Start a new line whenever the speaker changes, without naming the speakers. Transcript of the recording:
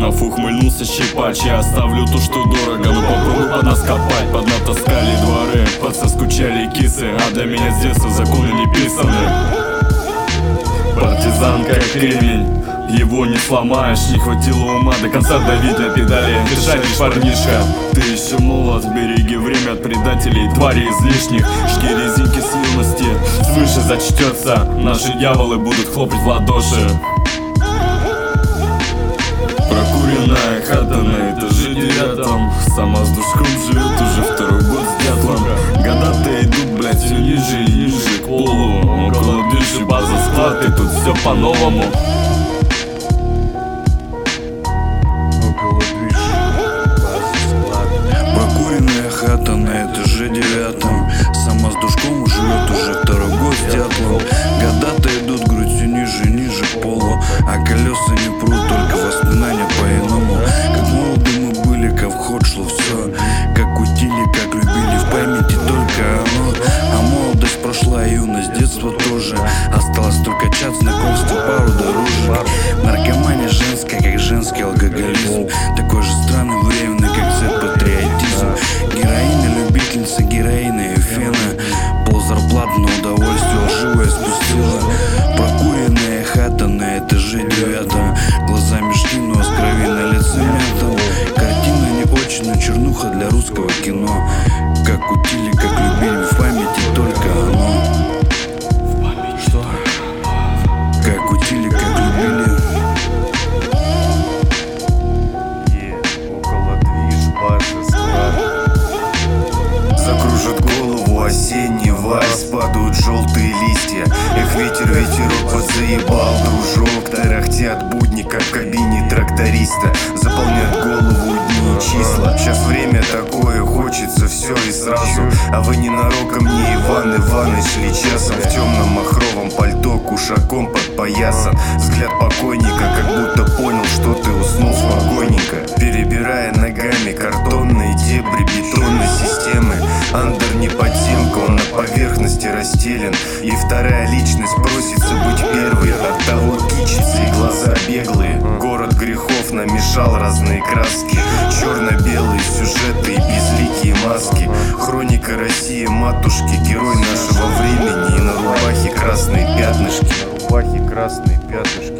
карманов. Ухмыльнулся щипач: я оставлю то, что дорого, но попробуй под нас копать. Поднатаскали дворы, подсоскучали кисы, а для меня с детства законы не писаны. Партизан как кремень, его не сломаешь. Не хватило ума до конца давить на педали. Ты шаришь, парнишка, ты еще молод. Береги время от предателей, твари излишних. Жги резинки с юности, свыше зачтется. Наши дьяволы будут хлопать в ладоши. Прокуренная хата на этаже 9. Сама с душком живет уже второй год с дятлом. Года-то идут, блять, все ниже и ниже к полу. Около движи, база, склад, и тут все по-новому.
Прокуренная хата на этаже 9. Сама с душком живет уже второй год с дятлом. Года-то идут, грудь все ниже и ниже к полу, а колеса не прут, только воспоминания по-иному. Как молоды мы были, как в ход шло все, как кутили, как любили, в памяти только оно. А молодость прошла, и юность, детство тоже. Осталось только чат, знакомства, пару дорожек. Наркомания женская, как женский алкоголизм. Такой же странный, временный, как Z-патриотизм. Героина, любительница героина и фена. Ползарплаты на удовольствие лживое спустила. Прокуренная хата на этаже 9. Глаза мешки, но с крови на лице метом. Картина не очень, но чернуха для русского кино. Как кутили, как любили, в памяти только оно. Как кутили, как любили.
Около движ, базы, склад. Закружит голову осенний вальс, падают желтые листья. Эх, ветер, ветерок подзаебал, дружок. Тарахтят будни, как в кабине тракториста. Заполняют голову дни и числа. Сейчас время такое, хочется все и сразу. А вы ненароком не Иван Иваныч шли часом в темном махровом пальто, кушаком под поясом. Взгляд покойника, как будто понял, что ты уснул спокойненько. Перебирая ногами картонные дебри бетонной системы. Андер не подземка, он на поверхности расстелен. И вторая личность просится быть первой. От того кичится и глаза беглые. Город грехов намешал разные краски. Черно-белые сюжеты и безликие маски. Хроника России матушки, герой нашего времени. И на рубахе красные пятнышки.